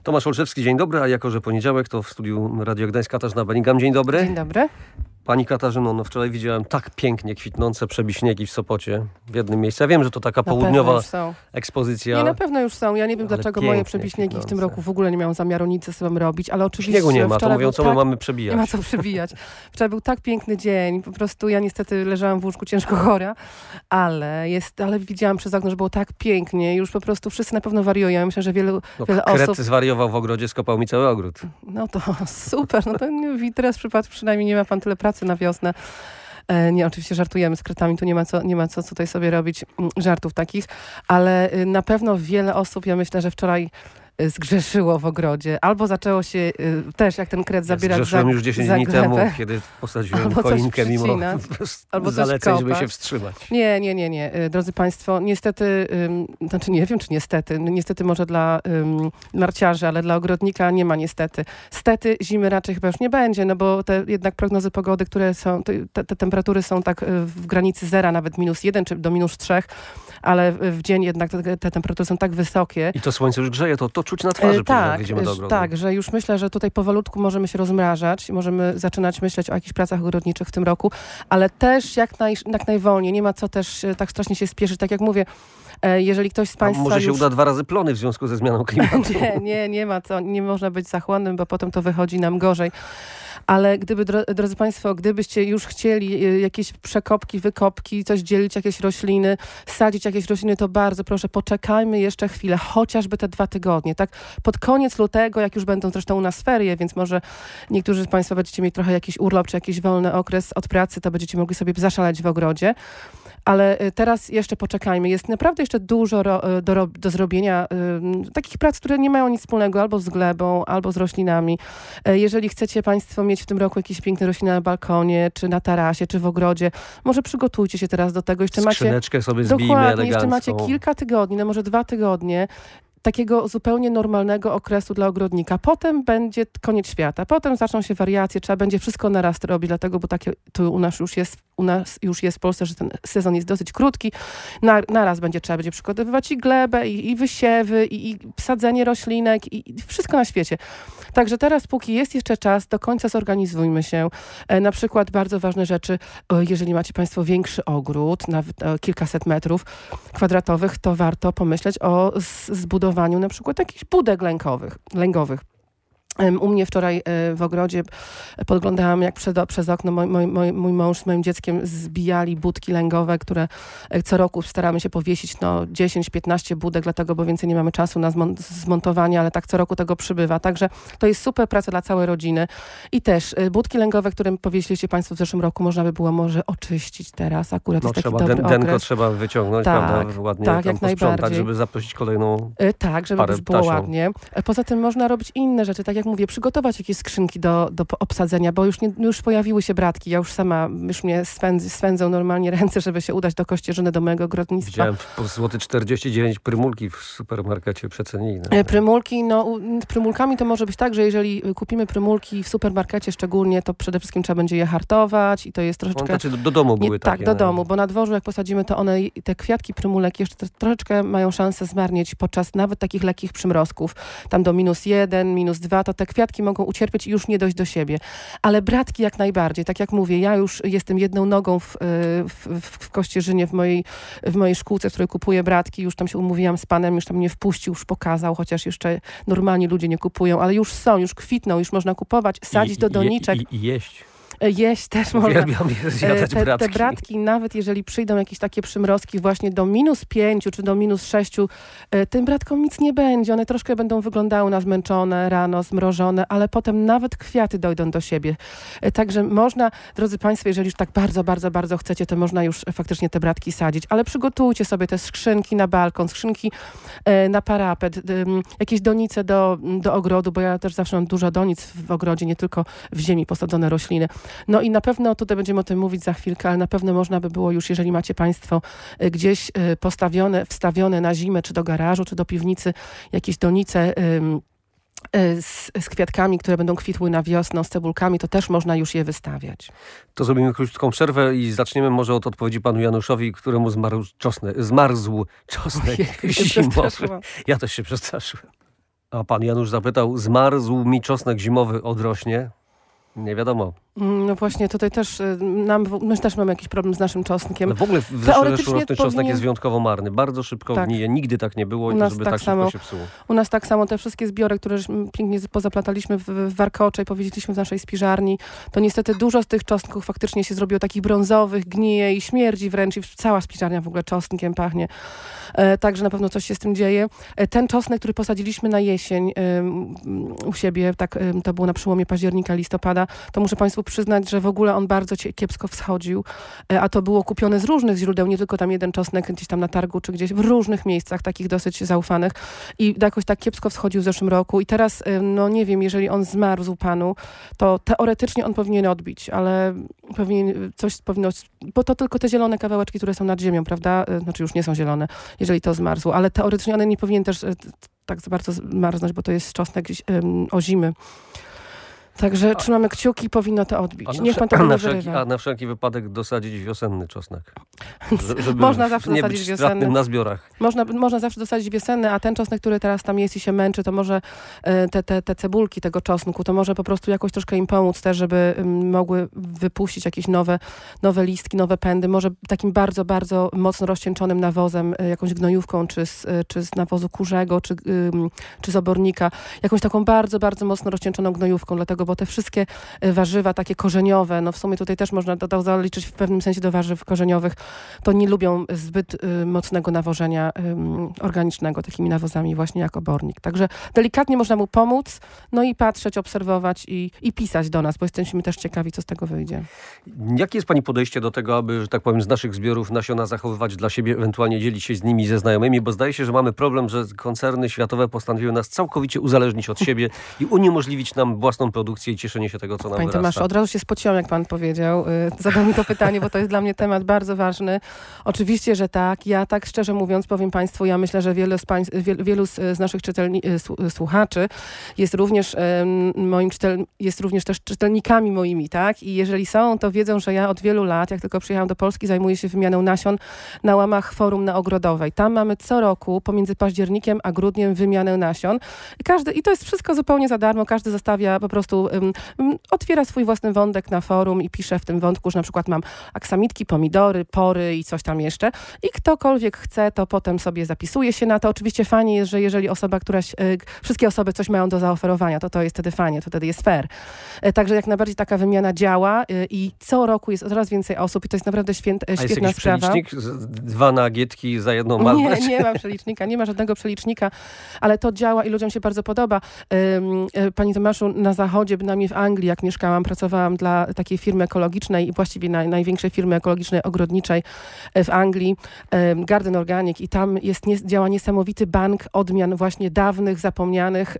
Tomasz Olszewski, dzień dobry, a jako że poniedziałek, to w studiu Radio Gdańsk Katarzyna Bellingham. Dzień dobry. Dzień dobry. Pani Katarzyno, no wczoraj widziałem tak pięknie kwitnące przebiśniegi w Sopocie w jednym miejscu. Ja wiem, że to taka południowa ekspozycja. Nie, na pewno już są. Ja nie wiem, dlaczego moje przebiśniegi w tym roku w ogóle nie miałam zamiaru nic ze sobą robić, ale oczywiście śniegu nie ma, to mówią, co my mamy przebijać. Nie ma co przebijać. Wczoraj był tak piękny dzień, po prostu ja niestety leżałam w łóżku ciężko chora, ale widziałam przez okno, że było tak pięknie. Już po prostu wszyscy na pewno wariują. Myślę, że wiele osób... Kret zwariował w ogrodzie, skopał mi cały ogród. No to super. No to teraz przynajmniej nie ma pan tyle pracy na wiosnę. Nie, oczywiście żartujemy z kretami, tu nie ma co tutaj sobie robić żartów takich, ale na pewno wiele osób, ja myślę, że wczoraj zgrzeszyło w ogrodzie. Albo zaczęło się też, jak ten kret zabierać zgrzeszyłem już 10 dni temu, kiedy posadziłem choinkę mimo zaleceń, żeby się wstrzymać. Nie. Drodzy Państwo, niestety, nie wiem, czy niestety może dla narciarzy, ale dla ogrodnika nie ma niestety. Stety zimy raczej chyba już nie będzie, no bo te jednak prognozy pogody, które są, te temperatury są tak w granicy zera, nawet -1 czy do -3, ale w dzień jednak te temperatury są tak wysokie. I to słońce już grzeje, to czuć na twarzy, jak wyjdziemy do ogrodu. Tak, że już myślę, że tutaj powolutku możemy się rozmrażać, możemy zaczynać myśleć o jakichś pracach ogrodniczych w tym roku, ale też jak najwolniej. Nie ma co też tak strasznie się spieszyć. Tak jak mówię, jeżeli ktoś z Państwa może się uda 2 razy plony w związku ze zmianą klimatu. Nie ma co. Nie można być zachłannym, bo potem to wychodzi nam gorzej. Ale drodzy Państwo, gdybyście już chcieli jakieś przekopki, wykopki, coś dzielić, jakieś rośliny, sadzić jakieś rośliny, to bardzo proszę, poczekajmy jeszcze chwilę, chociażby te 2 tygodnie, tak? Pod koniec lutego, jak już będą zresztą u nas ferie, więc może niektórzy z Państwa będziecie mieli trochę jakiś urlop, czy jakiś wolny okres od pracy, to będziecie mogli sobie zaszaleć w ogrodzie. Ale teraz jeszcze poczekajmy. Jest naprawdę jeszcze dużo do zrobienia takich prac, które nie mają nic wspólnego albo z glebą, albo z roślinami. Jeżeli chcecie Państwo mieć w tym roku jakieś piękne rośliny na balkonie, czy na tarasie, czy w ogrodzie, może przygotujcie się teraz do tego. Skrzyneczkę sobie zbijmy elegancką. Jeszcze macie kilka tygodni, no może 2 tygodnie, takiego zupełnie normalnego okresu dla ogrodnika. Potem będzie koniec świata. Potem zaczną się wariacje. Trzeba będzie wszystko naraz robić, dlatego, bo takie tu u nas już jest w Polsce, że ten sezon jest dosyć krótki. Naraz trzeba będzie przygotowywać i glebę, i wysiewy, i sadzenie roślinek, i wszystko na świecie. Także teraz, póki jest jeszcze czas, do końca zorganizujmy się. Na przykład bardzo ważne rzeczy, jeżeli macie Państwo większy ogród, nawet kilkaset metrów kwadratowych, to warto pomyśleć o zbudowaniu na przykład jakichś budek lęgowych. U mnie wczoraj w ogrodzie podglądałam, jak przez okno mój mąż z moim dzieckiem zbijali budki lęgowe, które co roku staramy się powiesić 10-15 budek, dlatego, bo więcej nie mamy czasu na zmontowanie, ale tak co roku tego przybywa. Także to jest super praca dla całej rodziny. I też budki lęgowe, które powiesiliście Państwo w zeszłym roku, można by było może oczyścić teraz. Akurat jest taki dobry okres. Denko trzeba wyciągnąć, prawda? Ładnie tak, jak najbardziej. żeby zaprosić kolejną tak, żeby już było ładnie. Poza tym można robić inne rzeczy, tak jak mówię, przygotować jakieś skrzynki do obsadzenia, bo już pojawiły się bratki. Ja już mnie swędzą normalnie ręce, żeby się udać do Kościerzyny, do mojego ogrodnictwa. Widziałem po złoty 49 prymulki w supermarkecie przecenili. Prymulki, z prymulkami to może być tak, że jeżeli kupimy prymulki w supermarkecie szczególnie, to przede wszystkim trzeba będzie je hartować i to jest troszeczkę... Znaczy do domu były takie. Tak, do domu, bo na dworzu jak posadzimy, to te kwiatki prymulek jeszcze troszeczkę mają szansę zmarnieć podczas nawet takich lekkich przymrozków. Tam do -1, -2, to te kwiatki mogą ucierpieć i już nie dojść do siebie. Ale bratki jak najbardziej. Tak jak mówię, ja już jestem jedną nogą w Kościerzynie, w mojej szkółce, w której kupuję bratki. Już tam się umówiłam z panem, już tam mnie wpuścił, już pokazał, chociaż jeszcze normalni ludzie nie kupują, ale już są, już kwitną, już można kupować, sadzić do doniczek. I jeść. Jeść też można. Uwielbiam zjadać bratki. Te bratki, nawet jeżeli przyjdą jakieś takie przymrozki właśnie do -5 czy do -6, tym bratkom nic nie będzie. One troszkę będą wyglądały na zmęczone, rano zmrożone, ale potem nawet kwiaty dojdą do siebie. Także można, drodzy Państwo, jeżeli już tak bardzo, bardzo, bardzo chcecie, to można już faktycznie te bratki sadzić. Ale przygotujcie sobie te skrzynki na balkon, skrzynki na parapet, jakieś donice do ogrodu, bo ja też zawsze mam dużo donic w ogrodzie, nie tylko w ziemi posadzone rośliny. No i na pewno, tutaj będziemy o tym mówić za chwilkę, ale na pewno można by było już, jeżeli macie Państwo gdzieś wstawione na zimę, czy do garażu, czy do piwnicy, jakieś donice z kwiatkami, które będą kwitły na wiosnę, z cebulkami, to też można już je wystawiać. To zrobimy krótką przerwę i zaczniemy może od odpowiedzi panu Januszowi, któremu zmarzł czosnek zimowy. Ja też się przestraszyłem. A pan Janusz zapytał, zmarzł mi czosnek zimowy, odrośnie? Nie wiadomo. No właśnie, tutaj też my też mamy jakiś problem z naszym czosnkiem. Ale w ogóle zeszłoroczny czosnek jest wyjątkowo marny. Bardzo szybko gnije. Nigdy tak nie było, żeby tak szybko się psuło. U nas tak samo te wszystkie zbiory, które pięknie pozaplataliśmy w warkocze i powiedzieliśmy w naszej spiżarni, to niestety dużo z tych czosnków faktycznie się zrobiło takich brązowych, gnije i śmierdzi wręcz i cała spiżarnia w ogóle czosnkiem pachnie. Także na pewno coś się z tym dzieje. Ten czosnek, który posadziliśmy na jesień u siebie, tak to było na przełomie października, listopada, to muszę Państwu przyznać, że w ogóle on bardzo kiepsko wschodził, a to było kupione z różnych źródeł, nie tylko tam jeden czosnek gdzieś tam na targu, czy gdzieś w różnych miejscach, takich dosyć zaufanych i jakoś tak kiepsko wschodził w zeszłym roku i teraz, no nie wiem, jeżeli on zmarzł panu, to teoretycznie on powinien odbić, ale powinno, bo to tylko te zielone kawałeczki, które są nad ziemią, prawda? Znaczy już nie są zielone, jeżeli to zmarzło, ale teoretycznie one nie powinien też tak bardzo zmarznąć, bo to jest czosnek ozimy. Także trzymamy kciuki, powinno to odbić. Niech pan to a na wszelki wypadek dosadzić wiosenny czosnek. Żeby można zawsze nie dosadzić być wiosenny. na zbiorach. Można zawsze dosadzić wiosenny, a ten czosnek, który teraz tam jest i się męczy, to może te cebulki tego czosnku, to może po prostu jakoś troszkę im pomóc też, żeby mogły wypuścić jakieś nowe listki, nowe pędy. Może takim bardzo, bardzo mocno rozcieńczonym nawozem, jakąś gnojówką, czy z nawozu kurzego, czy z obornika. Jakąś taką bardzo, bardzo mocno rozcieńczoną gnojówką, dlatego, bo te wszystkie warzywa takie korzeniowe, no w sumie tutaj też można to zaliczyć w pewnym sensie do warzyw korzeniowych, to nie lubią zbyt mocnego nawożenia organicznego, takimi nawozami właśnie jak obornik. Także delikatnie można mu pomóc, no i patrzeć, obserwować i pisać do nas, bo jesteśmy też ciekawi, co z tego wyjdzie. Jakie jest pani podejście do tego, aby, że tak powiem, z naszych zbiorów nasiona zachowywać dla siebie, ewentualnie dzielić się z nimi ze znajomymi, bo zdaje się, że mamy problem, że koncerny światowe postanowiły nas całkowicie uzależnić od siebie i uniemożliwić nam własną produkcję i cieszenie się tego, co nam wyrasta. Panie Tomaszu, od razu się spociłam, jak pan powiedział. Zadał mi to pytanie, bo to jest dla mnie temat bardzo ważny. Oczywiście, że tak. Ja tak szczerze mówiąc powiem państwu, ja myślę, że wielu z naszych słuchaczy jest również też czytelnikami moimi, tak? I jeżeli są, to wiedzą, że ja od wielu lat, jak tylko przyjechałam do Polski, zajmuję się wymianą nasion na łamach Forum na Ogrodowej. Tam mamy co roku, pomiędzy październikiem a grudniem, wymianę nasion. I to jest wszystko zupełnie za darmo. Każdy zostawia po prostu otwiera swój własny wątek na forum i pisze w tym wątku, że na przykład mam aksamitki, pomidory, pory i coś tam jeszcze. I ktokolwiek chce, to potem sobie zapisuje się na to. Oczywiście fajnie jest, że jeżeli wszystkie osoby coś mają do zaoferowania, to jest wtedy fajnie, to wtedy jest fair. Także jak najbardziej taka wymiana działa i co roku jest coraz więcej osób i to jest naprawdę świetna sprawa. A jest przelicznik? 2 nagietki za jedną markę? Nie mam przelicznika, nie ma żadnego przelicznika, ale to działa i ludziom się bardzo podoba. Panie Tomaszu, na zachodzie, bynajmniej w Anglii, jak mieszkałam, pracowałam dla takiej firmy ekologicznej i właściwie największej firmy ekologicznej, ogrodniczej w Anglii, Garden Organic i tam działa niesamowity bank odmian właśnie dawnych, zapomnianych,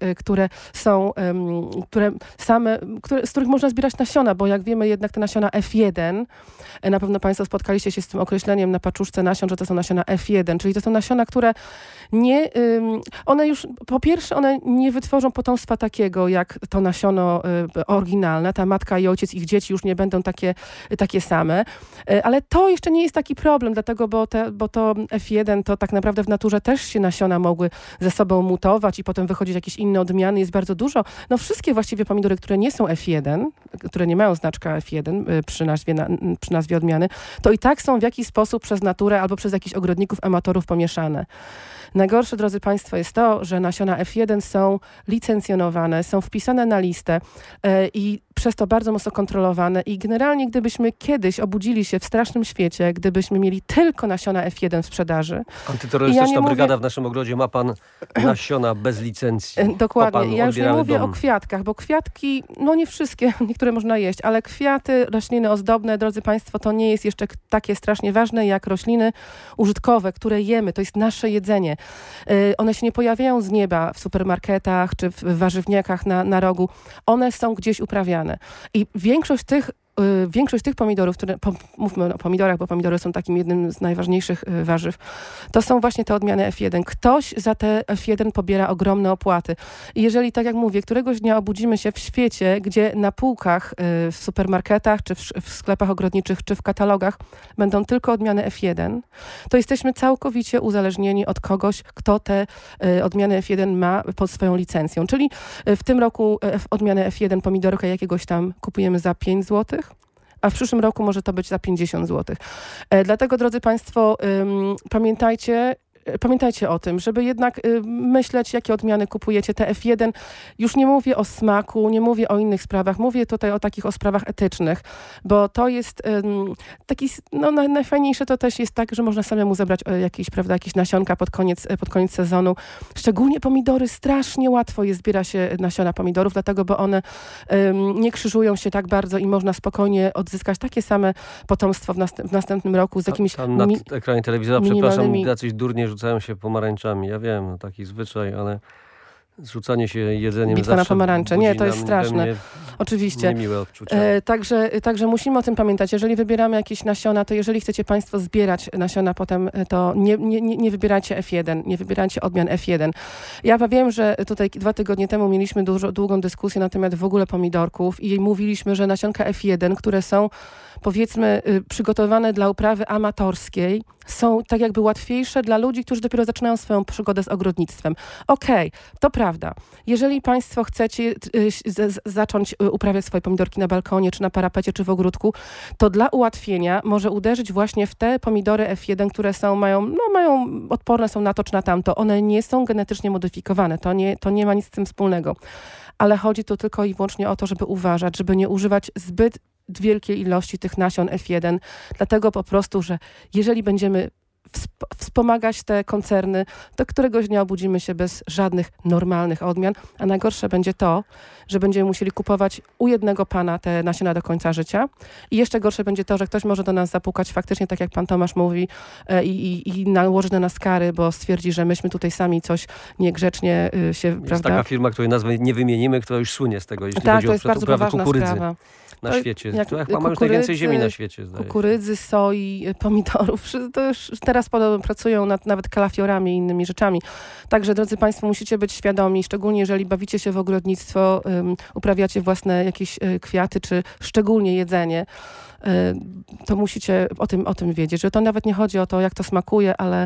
z których można zbierać nasiona, bo jak wiemy jednak te nasiona F1, na pewno państwo spotkaliście się z tym określeniem na paczuszce nasion, że to są nasiona F1, czyli to są nasiona, które one już, po pierwsze, one nie wytworzą potomstwa takiego, jak to nasiono oryginalne. Ta matka i ojciec, ich dzieci już nie będą takie same. Ale to jeszcze nie jest taki problem, dlatego, bo to F1 to tak naprawdę w naturze też się nasiona mogły ze sobą mutować i potem wychodzić jakieś inne odmiany. Jest bardzo dużo. No wszystkie właściwie pomidory, które nie są F1, które nie mają znaczka F1 przy nazwie odmiany, to i tak są w jakiś sposób przez naturę albo przez jakichś ogrodników, amatorów pomieszane. Najgorsze, drodzy Państwo, jest to, że nasiona F1 są licencjonowane, są wpisane na listę i przez to bardzo mocno kontrolowane i generalnie gdybyśmy kiedyś obudzili się w strasznym świecie, gdybyśmy mieli tylko nasiona F1 w sprzedaży. Antyterrorystyczna brygada w naszym ogrodzie, ma pan nasiona bez licencji. Dokładnie. Ja już nie mówię o kwiatkach, bo kwiatki, no nie wszystkie, niektóre można jeść, ale kwiaty, rośliny ozdobne, drodzy Państwo, to nie jest jeszcze takie strasznie ważne jak rośliny użytkowe, które jemy. To jest nasze jedzenie. One się nie pojawiają z nieba w supermarketach czy w warzywniakach na rogu. One są gdzieś uprawiane. I większość tych większość tych pomidorów, mówmy o pomidorach, bo pomidory są takim jednym z najważniejszych warzyw, to są właśnie te odmiany F1. Ktoś za te F1 pobiera ogromne opłaty. I jeżeli, tak jak mówię, któregoś dnia obudzimy się w świecie, gdzie na półkach w supermarketach, czy w sklepach ogrodniczych, czy w katalogach będą tylko odmiany F1, to jesteśmy całkowicie uzależnieni od kogoś, kto te odmiany F1 ma pod swoją licencją. Czyli w tym roku odmianę F1 pomidorka jakiegoś tam kupujemy za 5 zł, a w przyszłym roku może to być za 50 zł. Dlatego, drodzy Państwo, pamiętajcie o tym, żeby jednak myśleć, jakie odmiany kupujecie. Te F1, już nie mówię o smaku, nie mówię o innych sprawach, mówię tutaj o sprawach etycznych, bo to jest taki, najfajniejsze to też jest tak, że można samemu zebrać jakieś nasionka pod koniec sezonu. Szczególnie pomidory, strasznie łatwo zbiera się nasiona pomidorów, dlatego, bo one nie krzyżują się tak bardzo i można spokojnie odzyskać takie same potomstwo w następnym roku z jakimiś tam na ekranie telewizora, przepraszam, jacyś durnie rzucają się pomarańczami. Ja wiem, taki zwyczaj, ale zrzucanie się jedzeniem Bitwa na pomarańcze. Nie, to jest straszne. Mnie oczywiście. Niemiłe odczucia. Także musimy o tym pamiętać. Jeżeli wybieramy jakieś nasiona, to jeżeli chcecie Państwo zbierać nasiona potem, to nie wybierajcie F1, nie wybierajcie odmian F1. Ja wiem, że tutaj 2 tygodnie temu mieliśmy długą dyskusję na temat w ogóle pomidorków i mówiliśmy, że nasionka F1, które są, powiedzmy, przygotowane dla uprawy amatorskiej, są tak jakby łatwiejsze dla ludzi, którzy dopiero zaczynają swoją przygodę z ogrodnictwem. Okej, to prawda. Jeżeli Państwo chcecie zacząć uprawiać swoje pomidorki na balkonie, czy na parapecie, czy w ogródku, to dla ułatwienia może uderzyć właśnie w te pomidory F1, które mają odporne są na to, czy na tamto. One nie są genetycznie modyfikowane. To nie ma nic z tym wspólnego. Ale chodzi tu tylko i wyłącznie o to, żeby uważać, żeby nie używać zbyt wielkiej ilości tych nasion F1, dlatego po prostu, że jeżeli będziemy wspomagać te koncerny, to któregoś dnia obudzimy się bez żadnych normalnych odmian, a najgorsze będzie to, że będziemy musieli kupować u jednego pana te nasiona do końca życia i jeszcze gorsze będzie to, że ktoś może do nas zapukać faktycznie, tak jak pan Tomasz mówi, i nałożyć na nas kary, bo stwierdzi, że myśmy tutaj sami coś niegrzecznie się, jest prawda? taka firma, której nazwy nie wymienimy, która już słynie z tego, jeśli tak, chodzi to o jest bardzo poważna kukurydzy sprawa. na świecie. Mamy już najwięcej ziemi na świecie, zdaje się. Kukurydzy, soi, pomidorów. To już teraz podobno pracują nad nawet kalafiorami i innymi rzeczami. Także, drodzy Państwo, musicie być świadomi, szczególnie jeżeli bawicie się w ogrodnictwo, uprawiacie własne jakieś kwiaty, czy szczególnie jedzenie, to musicie o tym wiedzieć, że to nawet nie chodzi o to, jak to smakuje, ale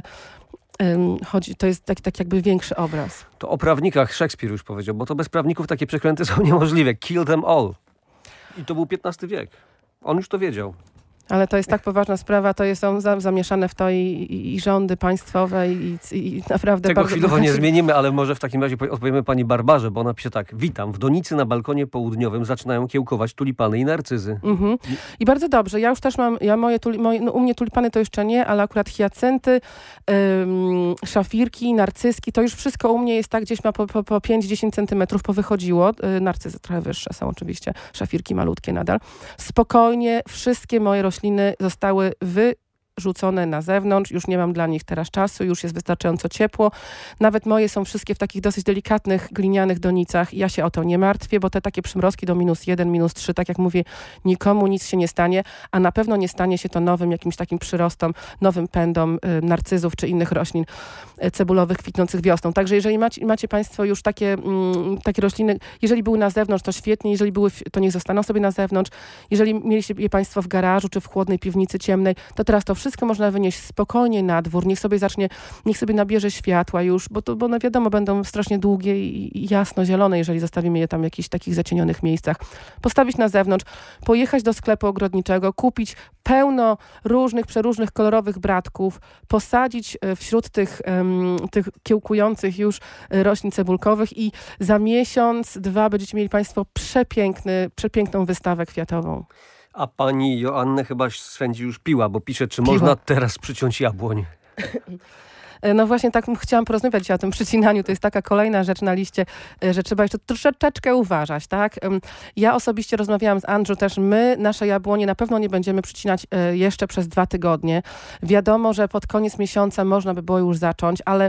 to jest tak jakby większy obraz. To o prawnikach Szekspir już powiedział, bo to bez prawników takie przekręty są niemożliwe. Kill them all. I to był XV wiek. On już to wiedział. Ale to jest tak poważna sprawa, są zamieszane w to i rządy państwowe i naprawdę tego bardzo... chwilowo nie zmienimy, ale może w takim razie odpowiemy pani Barbarze, bo ona pisze tak. Witam, w donicy na balkonie południowym zaczynają kiełkować tulipany i narcyzy. Mhm. I bardzo dobrze. Ja już też mam, u mnie tulipany to jeszcze nie, ale akurat hiacynty, szafirki, narcyzki, to już wszystko u mnie jest tak, gdzieś ma po 5-10 centymetrów powychodziło. Narcyzy trochę wyższe są oczywiście, szafirki malutkie nadal. Spokojnie, wszystkie moje rośliny zostały wyrzucone na zewnątrz, już nie mam dla nich teraz czasu, już jest wystarczająco ciepło. Nawet moje są wszystkie w takich dosyć delikatnych, glinianych donicach. Ja się o to nie martwię, bo te takie przymrozki do -1, -3, tak jak mówię, nikomu nic się nie stanie, a na pewno nie stanie się to nowym jakimś takim przyrostom, nowym pędom narcyzów czy innych roślin cebulowych kwitnących wiosną. Także jeżeli macie Państwo już takie rośliny, jeżeli były na zewnątrz, to świetnie, jeżeli były, to niech zostaną sobie na zewnątrz. Jeżeli mieliście je Państwo w garażu czy w chłodnej piwnicy ciemnej, to teraz to wszystko można wynieść spokojnie na dwór, niech sobie nabierze światła już, bo one wiadomo będą strasznie długie i jasno-zielone, jeżeli zostawimy je tam w jakichś takich zacienionych miejscach. Postawić na zewnątrz, pojechać do sklepu ogrodniczego, kupić pełno przeróżnych kolorowych bratków, posadzić wśród tych kiełkujących już roślin cebulkowych i za miesiąc, 2 będziecie mieli Państwo przepiękną wystawę kwiatową. A pani Joannę chyba swędzi już piła, bo pisze, czy można teraz przyciąć jabłoń. No właśnie tak chciałam porozmawiać o tym przycinaniu. To jest taka kolejna rzecz na liście, że trzeba jeszcze troszeczkę uważać, tak? Ja osobiście rozmawiałam z Andrew też. Nasze jabłonie na pewno nie będziemy przycinać jeszcze przez 2 tygodnie. Wiadomo, że pod koniec miesiąca można by było już zacząć, ale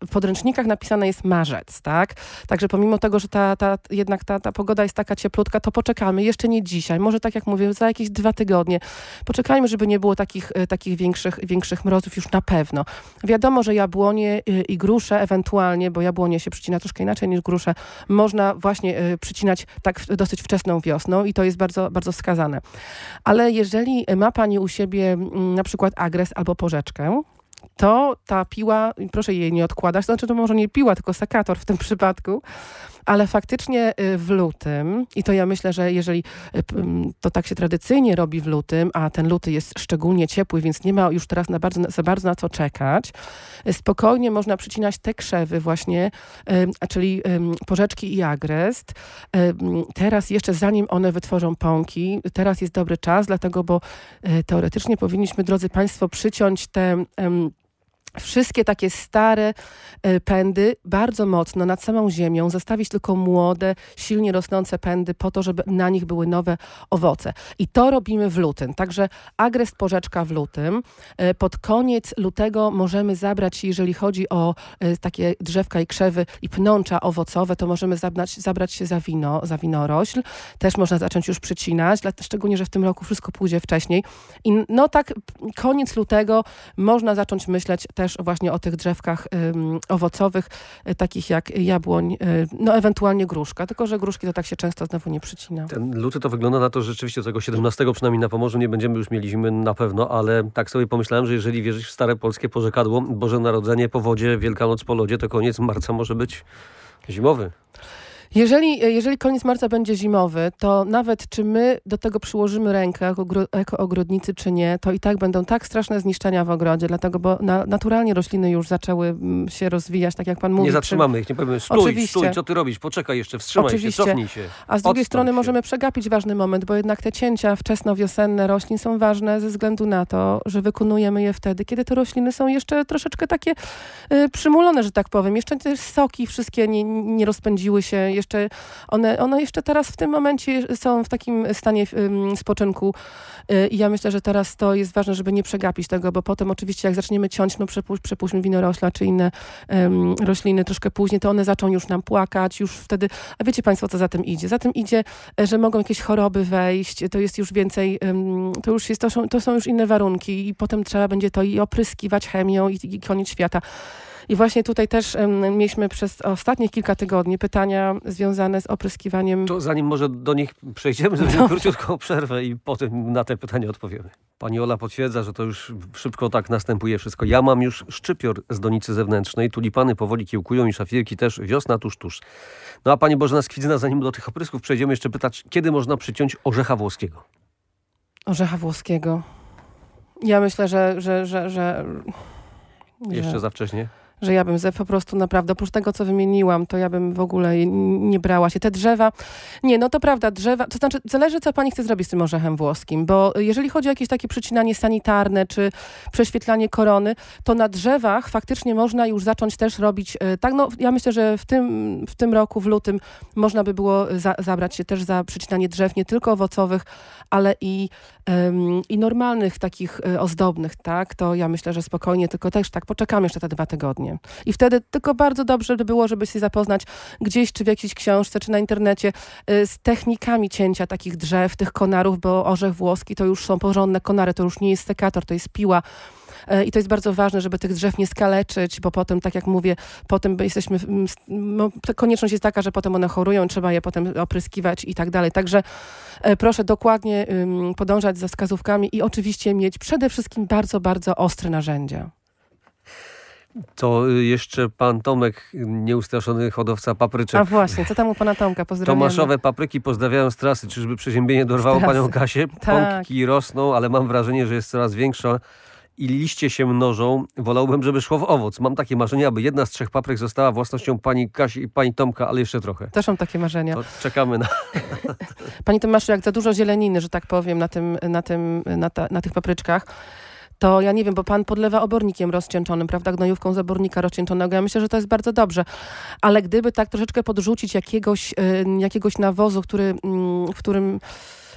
w podręcznikach napisane jest marzec, tak? Także pomimo tego, że jednak ta pogoda jest taka cieplutka, to poczekamy. Jeszcze nie dzisiaj. Może tak jak mówię, za jakieś 2 tygodnie. Poczekajmy, żeby nie było takich większych mrozów już na pewno. Wiadomo, że jabłonie i grusze ewentualnie, bo jabłonie się przycina troszkę inaczej niż grusze, można właśnie przycinać tak dosyć wczesną wiosną i to jest bardzo, bardzo wskazane. Ale jeżeli ma pani u siebie na przykład agres albo porzeczkę, to ta piła, proszę jej nie odkładać, to znaczy to może nie piła, tylko sekator w tym przypadku, ale faktycznie w lutym, i to ja myślę, że jeżeli to tak się tradycyjnie robi w lutym, a ten luty jest szczególnie ciepły, więc nie ma już teraz za bardzo na co czekać, spokojnie można przycinać te krzewy właśnie, czyli porzeczki i agrest. Teraz jeszcze zanim one wytworzą pąki, teraz jest dobry czas, dlatego, bo teoretycznie powinniśmy, drodzy Państwo, przyciąć te wszystkie takie stare pędy bardzo mocno nad samą ziemią, zostawić tylko młode, silnie rosnące pędy po to, żeby na nich były nowe owoce. I to robimy w lutym. Także agrest porzeczka w lutym. Pod koniec lutego możemy zabrać, jeżeli chodzi o takie drzewka i krzewy i pnącza owocowe, to możemy zabrać się za winorośl. Też można zacząć już przycinać, szczególnie, że w tym roku wszystko pójdzie wcześniej. I no tak koniec lutego można zacząć myśleć też właśnie o tych drzewkach owocowych, takich jak jabłoń, no ewentualnie gruszka, tylko że gruszki to tak się często znowu nie przycina. Ten luty to wygląda na to, że rzeczywiście tego 17 przynajmniej na Pomorzu nie będziemy już mieli zimy na pewno, ale tak sobie pomyślałem, że jeżeli wierzyć w stare polskie porzekadło Boże Narodzenie po wodzie, Wielkanoc po lodzie, to koniec marca może być zimowy. Jeżeli koniec marca będzie zimowy, to nawet czy my do tego przyłożymy rękę jako ogrodnicy, czy nie, to i tak będą tak straszne zniszczenia w ogrodzie, dlatego, bo naturalnie rośliny już zaczęły się rozwijać, tak jak pan mówi. Nie zatrzymamy ich, nie powiemy stój, co ty robisz, poczekaj jeszcze, wstrzymaj się, cofnij się. A z drugiej strony możemy przegapić ważny moment, bo jednak te cięcia wczesnowiosenne roślin są ważne ze względu na to, że wykonujemy je wtedy, kiedy te rośliny są jeszcze troszeczkę takie przymulone, że tak powiem. Jeszcze te soki wszystkie nie rozpędziły się, jeszcze one jeszcze teraz w tym momencie są w takim stanie spoczynku i ja myślę, że teraz to jest ważne, żeby nie przegapić tego, bo potem oczywiście jak zaczniemy ciąć, no przepuśćmy winorośla czy inne rośliny troszkę później, to one zaczną już nam płakać, już wtedy, a wiecie Państwo, co za tym idzie? Za tym idzie, że mogą jakieś choroby wejść, to jest już więcej, to są już inne warunki i potem trzeba będzie to i opryskiwać chemią i koniec świata. I właśnie tutaj też mieliśmy przez ostatnich kilka tygodni pytania związane z opryskiwaniem. To zanim może do nich przejdziemy, zrobimy króciutką przerwę i potem na te pytania odpowiemy. Pani Ola potwierdza, że to już szybko tak następuje wszystko. Ja mam już szczypior z donicy zewnętrznej, tulipany powoli kiełkują i szafirki też, wiosna tuż. No a pani Bożena Skwidzyna, zanim do tych oprysków przejdziemy, jeszcze pytać, kiedy można przyciąć orzecha włoskiego? Orzecha włoskiego. Ja myślę, że jeszcze za wcześnie? Że ja bym po prostu naprawdę, oprócz tego, co wymieniłam, to ja bym w ogóle nie brała się. Te drzewa, nie, no to prawda, drzewa, to znaczy zależy, co pani chce zrobić z tym orzechem włoskim, bo jeżeli chodzi o jakieś takie przycinanie sanitarne, czy prześwietlanie korony, to na drzewach faktycznie można już zacząć też robić, tak, no ja myślę, że w tym roku, w lutym, można by było zabrać się też za przycinanie drzew, nie tylko owocowych, ale i normalnych, takich ozdobnych, tak, to ja myślę, że spokojnie, tylko też tak, poczekam jeszcze te 2 tygodnie. I wtedy tylko bardzo dobrze by było, żeby się zapoznać gdzieś, czy w jakiejś książce, czy na internecie z technikami cięcia takich drzew, tych konarów, bo orzech włoski to już są porządne konary, to już nie jest sekator, to jest piła. I to jest bardzo ważne, żeby tych drzew nie skaleczyć, bo potem, tak jak mówię, potem jesteśmy, no, konieczność jest taka, że potem one chorują, trzeba je potem opryskiwać i tak dalej. Także proszę dokładnie podążać za wskazówkami i oczywiście mieć przede wszystkim bardzo, bardzo ostre narzędzia. To jeszcze pan Tomek, nieustraszony hodowca papryczek. A właśnie, co tam u pana Tomka? Pozdrawiam. Tomaszowe papryki pozdrawiają z trasy. Czyżby przeziębienie dorwało panią Kasię? Tak. Pąki rosną, ale mam wrażenie, że jest coraz większa i liście się mnożą. Wolałbym, żeby szło w owoc. Mam takie marzenie, aby jedna z 3 papryk została własnością pani Kasi i pani Tomka, ale jeszcze trochę. Też mam takie marzenia. To czekamy na... Pani Tomaszu, jak za dużo zieleniny, że tak powiem, na tych papryczkach, to ja nie wiem, bo pan podlewa obornikiem rozcieńczonym, prawda, gnojówką z obornika rozcieńczonego. Ja myślę, że to jest bardzo dobrze. Ale gdyby tak troszeczkę podrzucić jakiegoś nawozu, w którym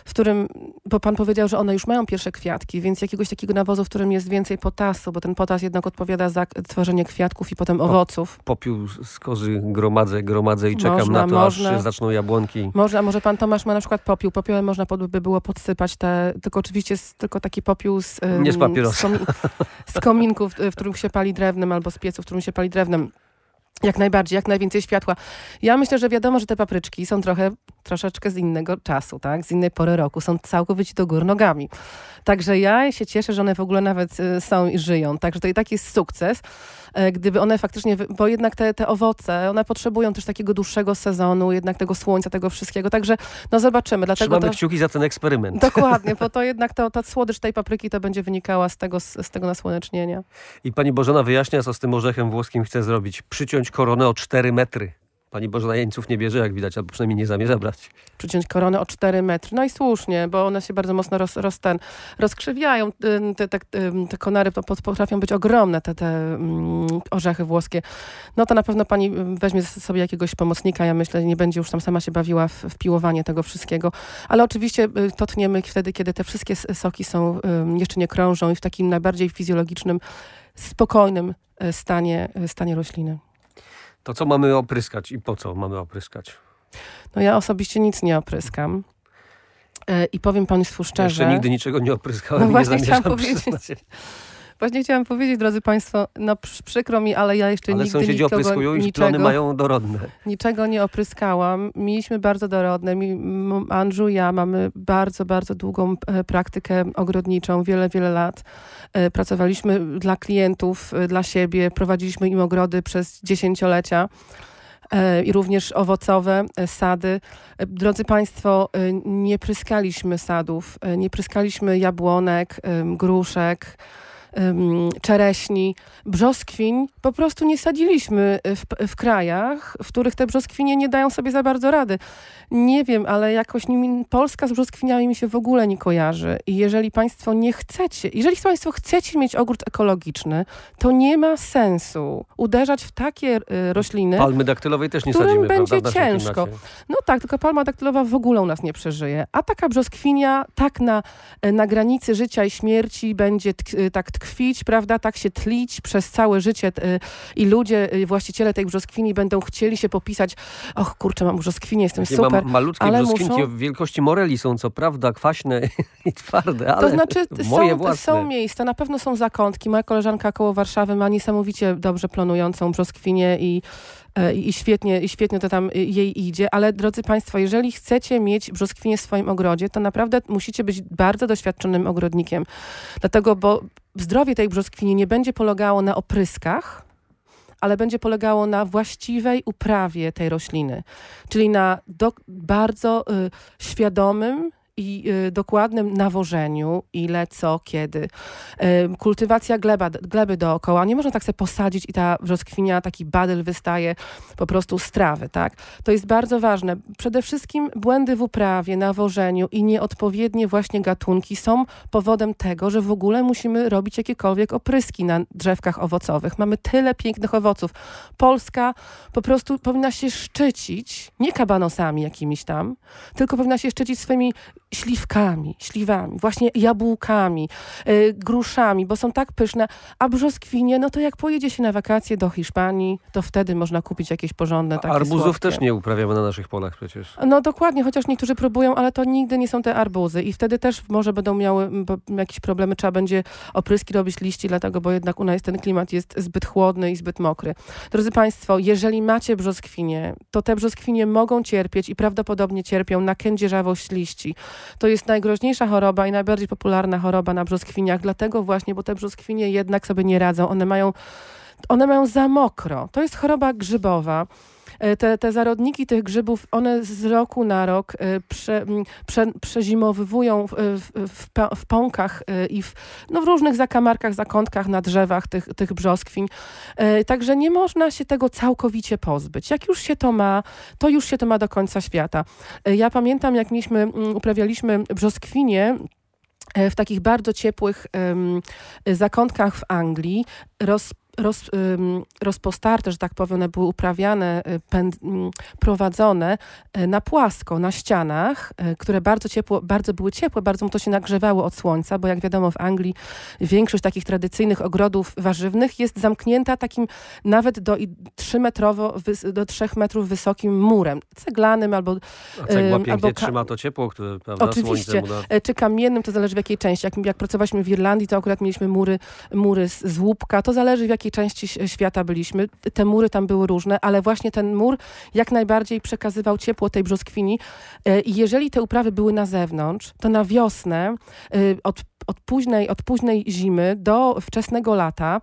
w którym, bo pan powiedział, że one już mają pierwsze kwiatki, więc jakiegoś takiego nawozu, w którym jest więcej potasu, bo ten potas jednak odpowiada za tworzenie kwiatków i potem owoców. Popiół z kozy gromadzę i czekam na to, aż się zaczną jabłonki. Może pan Tomasz ma na przykład popiół. Popiołem można by było podsypać tylko oczywiście tylko taki popiół nie z papierosa. Z kominków, w którym się pali drewnem, albo z piecu, w którym się pali drewnem. Jak najbardziej, jak najwięcej światła. Ja myślę, że wiadomo, że te papryczki są troszeczkę z innego czasu, tak? Z innej pory roku. Są całkowicie do góry nogami. Także ja się cieszę, że one w ogóle nawet są i żyją. Także to i taki jest sukces. Gdyby one faktycznie, bo jednak te owoce, one potrzebują też takiego dłuższego sezonu, jednak tego słońca, tego wszystkiego. Także no zobaczymy. Dlatego trzymamy kciuki za ten eksperyment. Dokładnie, bo to jednak ta słodycz tej papryki to będzie wynikała z tego nasłonecznienia. I pani Bożena wyjaśnia, co z tym orzechem włoskim chce zrobić. Przyciąć koronę o 4 metry. Pani Bożena jeńców nie bierze, jak widać, albo przynajmniej nie zamierza brać. Przyciąć koronę o 4 metry. No i słusznie, bo one się bardzo mocno rozkrzywiają. Te konary potrafią być ogromne, te orzechy włoskie. No to na pewno pani weźmie sobie jakiegoś pomocnika. Ja myślę, nie będzie już tam sama się bawiła w piłowanie tego wszystkiego. Ale oczywiście to tniemy wtedy, kiedy te wszystkie soki są, jeszcze nie krążą i w takim najbardziej fizjologicznym, spokojnym stanie rośliny. To co mamy opryskać i po co mamy opryskać? No ja osobiście nic nie opryskam. I powiem państwu szczerze... Jeszcze nigdy niczego nie opryskałem, no właśnie nie chciałam powiedzieć. Właśnie chciałam powiedzieć, drodzy państwo, no przykro mi, ale ja jeszcze nigdy sąsiedzi opryskują i plony mają dorodne. Niczego nie opryskałam. Mieliśmy bardzo dorodne. Andrzej, ja mamy bardzo, bardzo długą praktykę ogrodniczą, wiele, wiele lat. Pracowaliśmy dla klientów, dla siebie, prowadziliśmy im ogrody przez dziesięciolecia. I również owocowe sady. Drodzy państwo, nie pryskaliśmy sadów, nie pryskaliśmy jabłonek, gruszek, czereśni, brzoskwiń po prostu nie sadziliśmy w krajach, w których te brzoskwinie nie dają sobie za bardzo rady. Nie wiem, ale jakoś Polska z brzoskwiniami mi się w ogóle nie kojarzy. I jeżeli państwo chcecie mieć ogród ekologiczny, to nie ma sensu uderzać w takie rośliny, palmy daktylowej też nie którym sadzimy, będzie prawda, ciężko. No tak, tylko palma daktylowa w ogóle u nas nie przeżyje. A taka brzoskwinia tak na granicy życia i śmierci będzie tak tkwić, prawda, tak się tlić przez całe życie i ludzie, właściciele tej brzoskwini będą chcieli się popisać, och kurczę, mam brzoskwinię, jestem super. Malutkie brzoskwinki o wielkości moreli są co prawda kwaśne i twarde, ale to znaczy, moje własne. Są miejsca, na pewno są zakątki. Moja koleżanka koło Warszawy ma niesamowicie dobrze plonującą brzoskwinię i świetnie to tam jej idzie, ale drodzy państwo, jeżeli chcecie mieć brzoskwinię w swoim ogrodzie, to naprawdę musicie być bardzo doświadczonym ogrodnikiem. Dlatego, bo zdrowie tej brzoskwini nie będzie polegało na opryskach, ale będzie polegało na właściwej uprawie tej rośliny. Czyli na bardzo świadomym i dokładnym nawożeniu, ile, co, kiedy. Kultywacja gleby dookoła. Nie można tak sobie posadzić i ta brzoskwinia, taki badyl wystaje po prostu z trawy, tak? To jest bardzo ważne. Przede wszystkim błędy w uprawie, nawożeniu i nieodpowiednie właśnie gatunki są powodem tego, że w ogóle musimy robić jakiekolwiek opryski na drzewkach owocowych. Mamy tyle pięknych owoców. Polska po prostu powinna się szczycić, nie kabanosami jakimiś tam, tylko powinna się szczycić swoimi śliwami, właśnie jabłkami, gruszami, bo są tak pyszne, a brzoskwinie, no to jak pojedzie się na wakacje do Hiszpanii, to wtedy można kupić jakieś porządne takie arbuzów słodkie. Też nie uprawiamy na naszych polach przecież. No dokładnie, chociaż niektórzy próbują, ale to nigdy nie są te arbuzy i wtedy też może będą miały jakieś problemy, trzeba będzie opryski robić liści, dlatego, bo jednak u nas ten klimat jest zbyt chłodny i zbyt mokry. Drodzy państwo, jeżeli macie brzoskwinie, to te brzoskwinie mogą cierpieć i prawdopodobnie cierpią na kędzierzawość liści. To jest najgroźniejsza choroba i najbardziej popularna choroba na brzoskwiniach, dlatego właśnie, bo te brzoskwinie jednak sobie nie radzą. One mają za mokro. To jest choroba grzybowa. Te zarodniki tych grzybów, one z roku na rok przezimowywują w pąkach i w różnych zakamarkach, zakątkach na drzewach tych brzoskwiń. Także nie można się tego całkowicie pozbyć. Jak już się to ma, to już się to ma do końca świata. Ja pamiętam, jak uprawialiśmy brzoskwinie w takich bardzo ciepłych zakątkach w Anglii, rozpostarte, że tak powiem, one były uprawiane, prowadzone na płasko, na ścianach, które bardzo były ciepłe, bardzo to się nagrzewało od słońca, bo jak wiadomo w Anglii większość takich tradycyjnych ogrodów warzywnych jest zamknięta takim nawet do 3 metrów wysokim murem, ceglanym albo... A cegła pięknie trzyma to ciepło, które, prawda, oczywiście, słońce mu da. Czy kamiennym, to zależy w jakiej części. Jak pracowaliśmy w Irlandii, to akurat mieliśmy mury z łupka, to zależy w jakiej części świata byliśmy. Te mury tam były różne, ale właśnie ten mur jak najbardziej przekazywał ciepło tej brzoskwini i jeżeli te uprawy były na zewnątrz, to na wiosnę od późnej zimy do wczesnego lata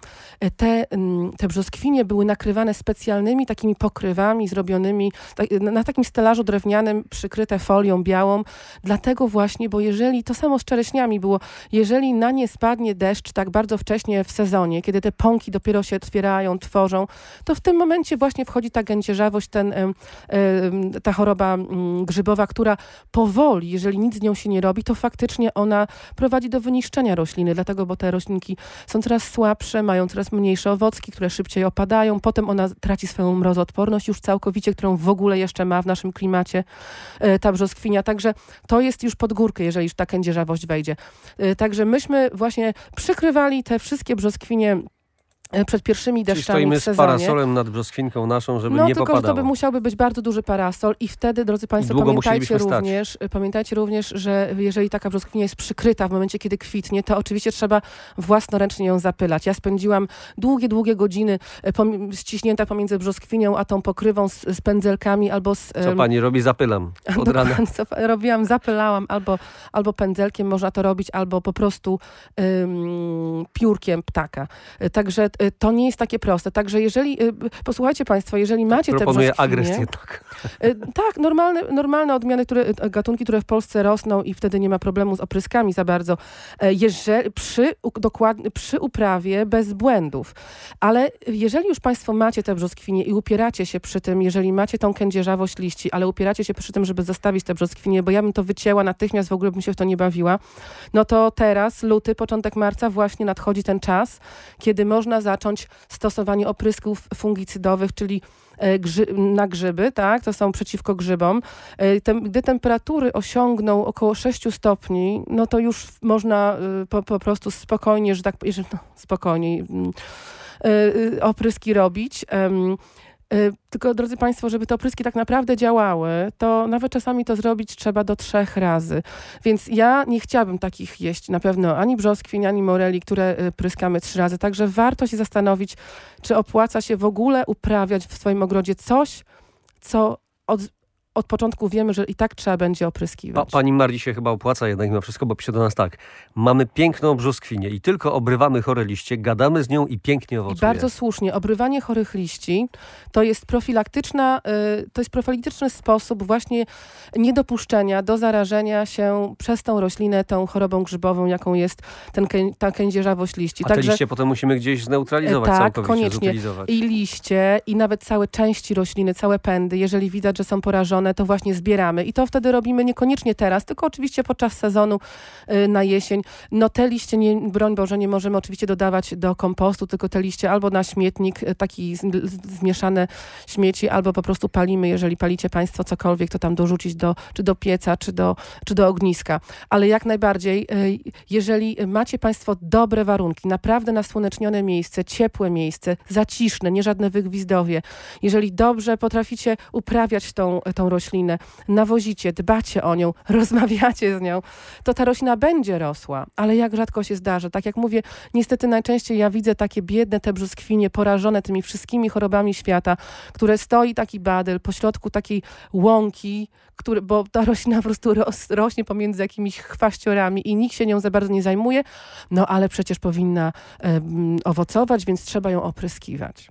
te brzoskwinie były nakrywane specjalnymi takimi pokrywami zrobionymi na takim stelażu drewnianym przykryte folią białą. Dlatego właśnie, bo jeżeli, to samo z czereśniami było, jeżeli na nie spadnie deszcz tak bardzo wcześnie w sezonie, kiedy te pąki dopiero się otwierają, tworzą, to w tym momencie właśnie wchodzi ta gędzierzawość, ta choroba grzybowa, która powoli, jeżeli nic z nią się nie robi, to faktycznie ona prowadzi do wyniszczenia rośliny, dlatego, bo te roślinki są coraz słabsze, mają coraz mniejsze owocki, które szybciej opadają, potem ona traci swoją mrozoodporność już całkowicie, którą w ogóle jeszcze ma w naszym klimacie ta brzoskwinia, także to jest już pod górkę, jeżeli już ta kędzierzawość wejdzie. Także myśmy właśnie przykrywali te wszystkie brzoskwinie przed pierwszymi deszczami w sezonie. Stoimy z parasolem nad brzoskwinką naszą, żeby nie tylko, popadało. że to musiałby być bardzo duży parasol i wtedy, drodzy Państwo, pamiętajcie również, że jeżeli taka brzoskwinia jest przykryta w momencie, kiedy kwitnie, to oczywiście trzeba własnoręcznie ją zapylać. Ja spędziłam długie godziny ściśnięta pomiędzy brzoskwinią a tą pokrywą z pędzelkami albo z... Co pani robi? Zapylam od rana. Co robiłam, zapylałam albo pędzelkiem można to robić, albo po prostu piórkiem ptaka. Także to nie jest takie proste. Także jeżeli, posłuchajcie Państwo, jeżeli macie te proponuję brzoskwinie... agresję, tak. Tak, normalne odmiany, gatunki, które w Polsce rosną i wtedy nie ma problemu z opryskami za bardzo. Przy uprawie bez błędów. Ale jeżeli już Państwo macie te brzoskwinie i upieracie się przy tym, jeżeli macie tą kędzierzawość liści, ale upieracie się przy tym, żeby zostawić te brzoskwinie, bo ja bym to wycięła natychmiast, w ogóle bym się w to nie bawiła, no to teraz, luty, początek marca, właśnie nadchodzi ten czas, kiedy można zacząć stosowanie oprysków fungicydowych, czyli na grzyby, tak? To są przeciwko grzybom. Gdy temperatury osiągną około 6 stopni, no to już można po prostu spokojnie, spokojnie opryski robić. Tylko, drodzy Państwo, żeby te opryski tak naprawdę działały, to nawet czasami to zrobić trzeba do 3 razy. Więc ja nie chciałabym takich jeść na pewno ani brzoskwiń, ani moreli, które pryskamy 3 razy. Także warto się zastanowić, czy opłaca się w ogóle uprawiać w swoim ogrodzie coś, co od początku wiemy, że i tak trzeba będzie opryskiwać. Pani Marii się chyba opłaca jednak mimo wszystko, bo pisze do nas tak. Mamy piękną brzoskwinię i tylko obrywamy chore liście, gadamy z nią i pięknie owocuje. I bardzo słusznie. Obrywanie chorych liści to jest profilaktyczny sposób właśnie niedopuszczenia do zarażenia się przez tą roślinę, tą chorobą grzybową, jaką jest ta kędzierzawość liści. A te liście potem musimy gdzieś zneutralizować, tak, całkowicie koniecznie. zutylizować. I liście, i nawet całe części rośliny, całe pędy, jeżeli widać, że są porażone, to właśnie zbieramy. I to wtedy robimy niekoniecznie teraz, tylko oczywiście podczas sezonu na jesień. No te liście, broń Boże, nie możemy oczywiście dodawać do kompostu, tylko te liście albo na śmietnik, taki zmieszane śmieci, albo po prostu palimy, jeżeli palicie Państwo cokolwiek, to tam dorzucić czy do pieca, czy do ogniska. Ale jak najbardziej, jeżeli macie Państwo dobre warunki, naprawdę nasłonecznione miejsce, ciepłe miejsce, zaciszne, nie żadne wygwizdowie, jeżeli dobrze potraficie uprawiać tą roślinę, nawozicie, dbacie o nią, rozmawiacie z nią, to ta roślina będzie rosła. Ale jak rzadko się zdarza. Tak jak mówię, niestety najczęściej ja widzę takie biedne te brzoskwinie porażone tymi wszystkimi chorobami świata, które stoi taki badyl pośrodku takiej łąki, bo ta roślina po prostu rośnie pomiędzy jakimiś chwaściorami i nikt się nią za bardzo nie zajmuje, no ale przecież powinna owocować, więc trzeba ją opryskiwać.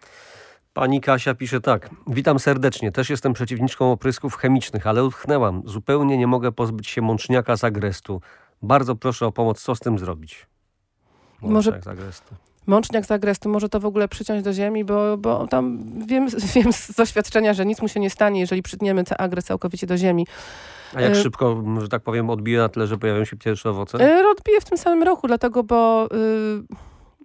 Pani Kasia pisze tak. Witam serdecznie. Też jestem przeciwniczką oprysków chemicznych, ale utknęłam. Zupełnie nie mogę pozbyć się mączniaka z agrestu. Bardzo proszę o pomoc. Co z tym zrobić? Mączniak z agrestu. Mączniak z agrestu może to w ogóle przyciąć do ziemi, bo tam wiem z doświadczenia, że nic mu się nie stanie, jeżeli przytniemy tę agrest całkowicie do ziemi. A jak szybko, że tak powiem, odbije na tyle, że pojawią się pierwsze owoce? Odbije w tym samym roku, dlatego, bo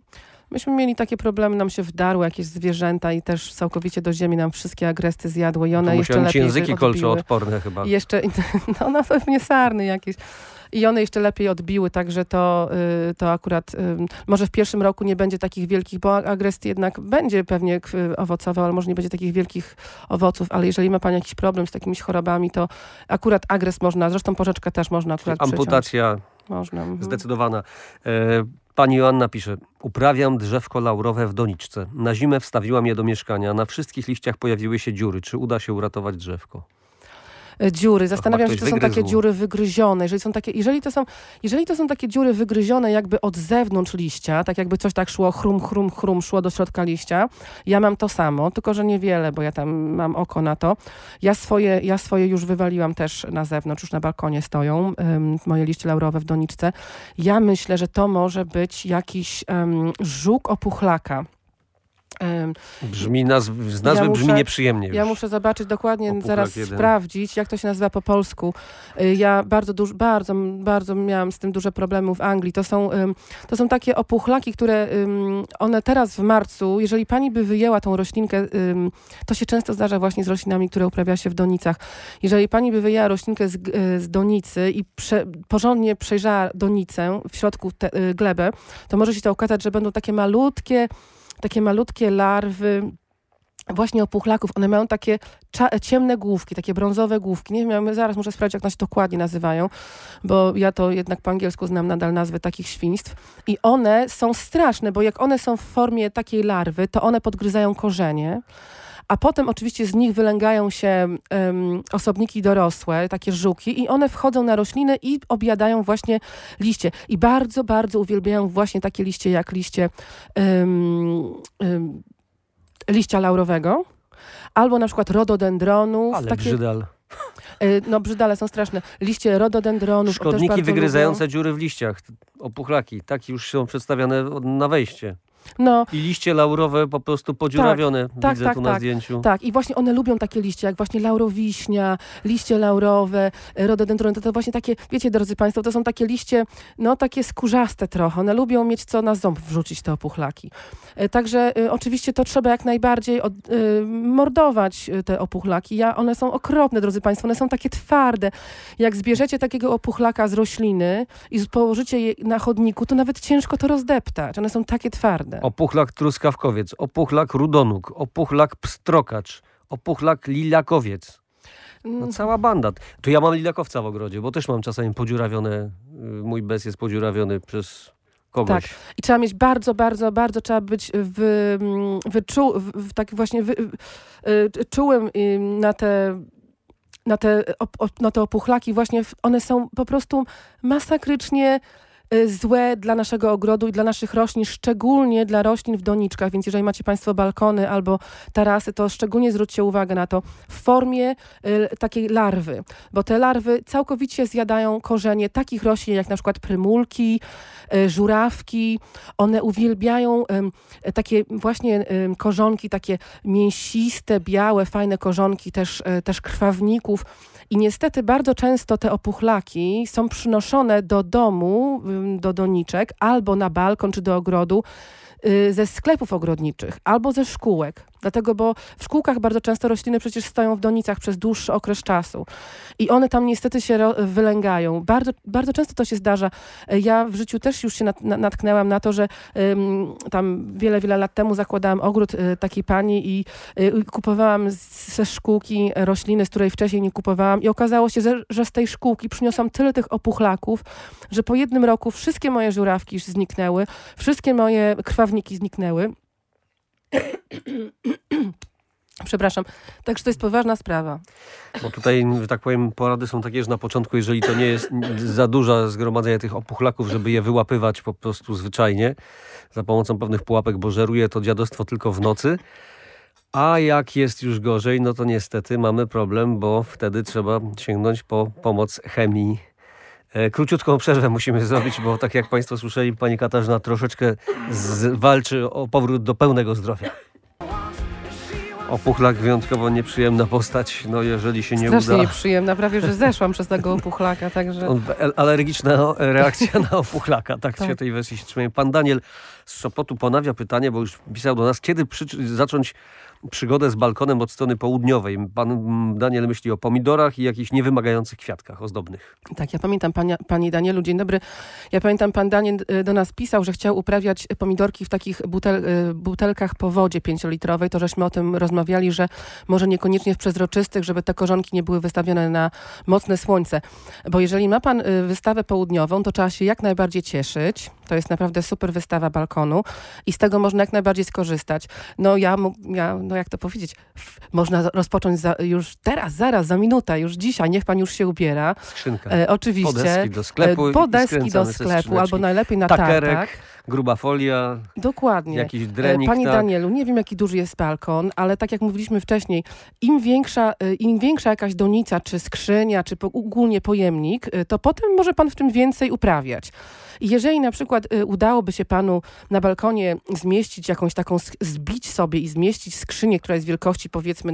Myśmy mieli takie problemy, nam się wdarły jakieś zwierzęta i też całkowicie do ziemi nam wszystkie agresty zjadły i one jeszcze lepiej języki kolczoodporne chyba. I jeszcze, no pewnie sarny jakieś. I one jeszcze lepiej odbiły, także to akurat może w pierwszym roku nie będzie takich wielkich, bo agrest jednak będzie pewnie owocował, ale może nie będzie takich wielkich owoców, ale jeżeli ma pani jakiś problem z takimiś chorobami, to akurat agrest można, zresztą porzeczkę też można akurat przyciąć. Amputacja można. Zdecydowana. Pani Joanna pisze, uprawiam drzewko laurowe w doniczce. Na zimę wstawiłam je do mieszkania. Na wszystkich liściach pojawiły się dziury. Czy uda się uratować drzewko? Dziury. Zastanawiam się, czy to są takie dziury wygryzione. Jeżeli to są takie dziury wygryzione jakby od zewnątrz liścia, tak jakby coś tak szło, chrum, szło do środka liścia. Ja mam to samo, tylko że niewiele, bo ja tam mam oko na to. Ja swoje już wywaliłam też na zewnątrz, już na balkonie stoją moje liście laurowe w doniczce. Ja myślę, że to może być jakiś żuk opuchlaka. Brzmi z nazwy brzmi nieprzyjemnie. Ja muszę zobaczyć dokładnie, zaraz sprawdzić, jak to się nazywa po polsku. Ja bardzo miałam z tym duże problemy w Anglii. To są takie opuchlaki, które one teraz w marcu, jeżeli pani by wyjęła tą roślinkę, to się często zdarza właśnie z roślinami, które uprawia się w donicach. Jeżeli pani by wyjęła roślinkę z donicy i porządnie przejrzała donicę, w środku glebę, to może się to okazać, że będą takie malutkie larwy właśnie opuchlaków. One mają takie ciemne główki, takie brązowe główki. Nie wiem, zaraz muszę sprawdzić, jak one się dokładnie nazywają, bo ja to jednak po angielsku znam nadal nazwy takich świństw. I one są straszne, bo jak one są w formie takiej larwy, to one podgryzają korzenie. A potem oczywiście z nich wylęgają się osobniki dorosłe, takie żuki i one wchodzą na rośliny i objadają właśnie liście. I bardzo, bardzo uwielbiają właśnie takie liście jak liścia laurowego albo na przykład rododendronów. Ale brzydal. No brzydale są straszne. Liście rododendronów. Szkodniki wygryzające dziury w liściach. Opuchlaki. Tak już są przedstawiane na wejście. No. I liście laurowe po prostu podziurawione, widzę tu na zdjęciu. Tak, i właśnie one lubią takie liście, jak właśnie laurowiśnia, liście laurowe, rododendrony. To właśnie takie, wiecie, drodzy państwo, to są takie liście, no takie skórzaste trochę. One lubią mieć co na ząb wrzucić, te opuchlaki. Także oczywiście to trzeba jak najbardziej mordować te opuchlaki. One są okropne, drodzy państwo, one są takie twarde. Jak zbierzecie takiego opuchlaka z rośliny i położycie je na chodniku, to nawet ciężko to rozdeptać. One są takie twarde. Opuchlak truskawkowiec, opuchlak rudonóg, opuchlak pstrokacz, opuchlak lilakowiec. No cała banda. To ja mam lilakowca w ogrodzie, bo też mam czasami podziurawione, mój bez jest podziurawiony przez kogoś. Tak. I trzeba mieć bardzo trzeba być czułym na te opuchlaki. Właśnie one są po prostu masakrycznie złe dla naszego ogrodu i dla naszych roślin, szczególnie dla roślin w doniczkach, więc jeżeli macie państwo balkony albo tarasy, to szczególnie zwróćcie uwagę na to w formie takiej larwy, bo te larwy całkowicie zjadają korzenie takich roślin jak na przykład prymulki, żurawki. One uwielbiają takie właśnie korzonki, takie mięsiste, białe, fajne korzonki też krwawników. I niestety bardzo często te opuchlaki są przynoszone do domu, do doniczek, albo na balkon, czy do ogrodu, ze sklepów ogrodniczych, albo ze szkółek. Dlatego, bo w szkółkach bardzo często rośliny przecież stoją w donicach przez dłuższy okres czasu. I one tam niestety się wylęgają. Bardzo często to się zdarza. Ja w życiu też już się natknęłam na to, że tam wiele lat temu zakładałam ogród takiej pani i kupowałam ze szkółki rośliny, z której wcześniej nie kupowałam. I okazało się, że z tej szkółki przyniosłam tyle tych opuchlaków, że po jednym roku wszystkie moje żurawki już zniknęły, wszystkie moje krwawniki zniknęły. Przepraszam. Także to jest poważna sprawa. Bo tutaj, że tak powiem, porady są takie, że na początku, jeżeli to nie jest za duże zgromadzenie tych opuchlaków, żeby je wyłapywać po prostu zwyczajnie za pomocą pewnych pułapek, bo żeruje to dziadostwo tylko w nocy. A jak jest już gorzej, no to niestety mamy problem, bo wtedy trzeba sięgnąć po pomoc chemii. Króciutką przerwę musimy zrobić, bo tak jak państwo słyszeli, pani Katarzyna troszeczkę walczy o powrót do pełnego zdrowia. Opuchlak wyjątkowo nieprzyjemna postać, no jeżeli się nie Strasznie uda. nieprzyjemna, prawie że zeszłam przez tego opuchlaka, także... Alergiczna reakcja na opuchlaka, tak Tak. się tej wersji się trzymają. Pan Daniel z Sopotu ponawia pytanie, bo już pisał do nas, kiedy zacząć przygodę z balkonem od strony południowej. Pan Daniel myśli o pomidorach i jakichś niewymagających kwiatkach ozdobnych. Tak, ja pamiętam, pani Danielu, dzień dobry. Ja pamiętam, pan Daniel do nas pisał, że chciał uprawiać pomidorki w takich butelkach po wodzie 5-litrowej. To żeśmy o tym rozmawiali, że może niekoniecznie w przezroczystych, żeby te korzonki nie były wystawione na mocne słońce. Bo jeżeli ma pan wystawę południową, to trzeba się jak najbardziej cieszyć. To jest naprawdę super wystawa balkonu i z tego można jak najbardziej skorzystać. No jak to powiedzieć, można rozpocząć już teraz, zaraz, za minutę, już dzisiaj, niech pan już się ubiera. Skrzynka. Oczywiście. Podeski do sklepu, albo najlepiej na takerek, tartak. gruba folia. Dokładnie. Jakiś drenik. Panie tak. Danielu, nie wiem jaki duży jest balkon, ale tak jak mówiliśmy wcześniej, im większa jakaś donica, czy skrzynia, czy ogólnie pojemnik, to potem może pan w tym więcej uprawiać. I jeżeli na przykład udałoby się panu na zmieścić jakąś taką, zbić sobie i zmieścić skrzynię, która jest wielkości powiedzmy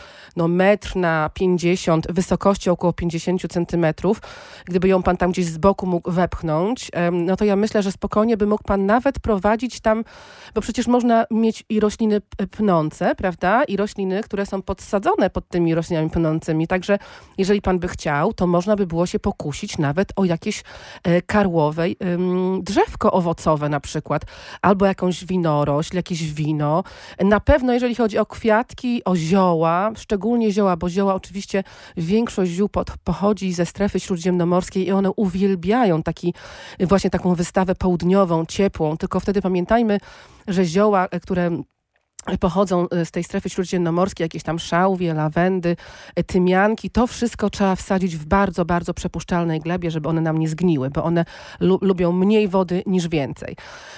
1,50 m, wysokości około 50 centymetrów, gdyby ją pan tam gdzieś z boku mógł wepchnąć, no to ja myślę, że spokojnie by mógł pan nawet prowadzić tam, bo przecież można mieć i rośliny pnące, prawda? I rośliny, które są podsadzone pod tymi roślinami pnącymi. Także jeżeli pan by chciał, to można by było się pokusić nawet o jakieś karłowe drzewko owocowe na przykład, albo jakąś winorośl, jakieś wino. Na pewno jeżeli chodzi o kwiatki, o zioła, szczególnie zioła, bo zioła oczywiście większość ziół pochodzi ze strefy śródziemnomorskiej i one uwielbiają właśnie taką wystawę południową, ciepłą, tylko wtedy pamiętajmy, że zioła, które pochodzą z tej strefy śródziemnomorskiej, jakieś tam szałwie, lawendy, tymianki, to wszystko trzeba wsadzić w bardzo, bardzo przepuszczalnej glebie, żeby one nam nie zgniły, bo one lubią mniej wody niż więcej.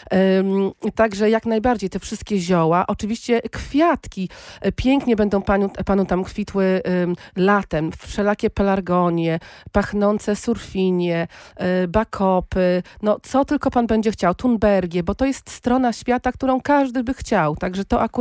Także jak najbardziej te wszystkie zioła, oczywiście kwiatki pięknie będą panu tam kwitły latem, wszelakie pelargonie, pachnące surfinie, bakopy, no co tylko pan będzie chciał, tunbergie, bo to jest strona świata, którą każdy by chciał, także to akurat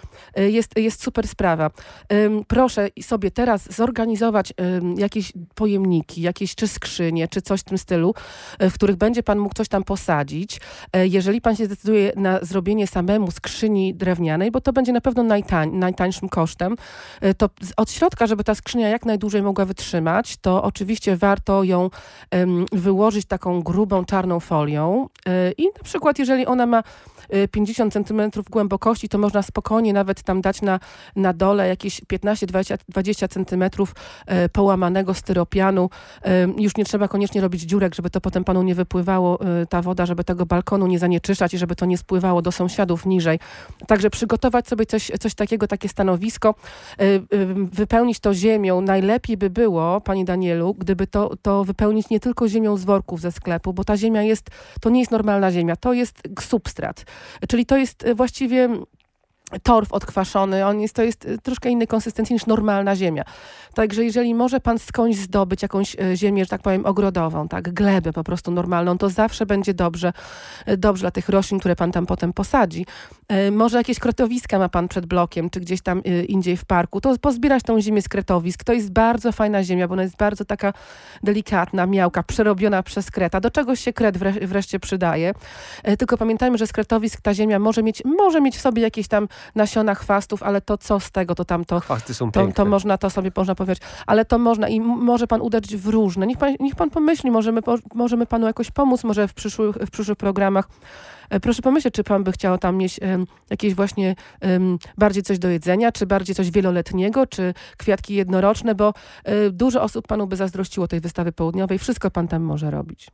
jest super sprawa. Proszę sobie teraz zorganizować jakieś pojemniki, jakieś czy skrzynie, czy coś w tym stylu, w których będzie pan mógł coś tam posadzić. Jeżeli pan się zdecyduje na zrobienie samemu skrzyni drewnianej, bo to będzie na pewno najtańszym kosztem, to od środka, żeby ta skrzynia jak najdłużej mogła wytrzymać, to oczywiście warto ją wyłożyć taką grubą, czarną folią i na przykład jeżeli ona ma 50 cm głębokości, to można spokojnie nawet tam dać na dole jakieś 15-20 cm połamanego styropianu. Już nie trzeba koniecznie robić dziurek, żeby to potem panu nie wypływało ta woda, żeby tego balkonu nie zanieczyszczać i żeby to nie spływało do sąsiadów niżej. Także przygotować sobie coś takiego, takie stanowisko, wypełnić to ziemią. Najlepiej by było, panie Danielu, gdyby to wypełnić nie tylko ziemią z worków ze sklepu, bo ta ziemia to nie jest normalna ziemia, to jest substrat. Czyli to jest właściwie torf odkwaszony, to jest troszkę innej konsystencji niż normalna ziemia. Także jeżeli może pan skądś zdobyć jakąś ziemię, że tak powiem, ogrodową, tak, glebę po prostu normalną, to zawsze będzie dobrze dla tych roślin, które pan tam potem posadzi. Może jakieś kretowiska ma pan przed blokiem, czy gdzieś tam indziej w parku, to pozbierać tą ziemię z kretowisk. To jest bardzo fajna ziemia, bo ona jest bardzo taka delikatna, miałka, przerobiona przez kreta. Do czegoś się kret wreszcie przydaje. Tylko pamiętajmy, że z kretowisk ta ziemia może mieć w sobie jakieś tam nasiona chwastów, ale to co z tego, Chwasty są piękne. to można powiedzieć, ale to można i może pan uderzyć w różne. Niech pan pomyśli, możemy panu jakoś pomóc, może w przyszłych programach. Proszę pomyśleć, czy pan by chciał tam mieć jakieś właśnie bardziej coś do jedzenia, czy bardziej coś wieloletniego, czy kwiatki jednoroczne, bo dużo osób panu by zazdrościło tej wystawy południowej. Wszystko pan tam może robić.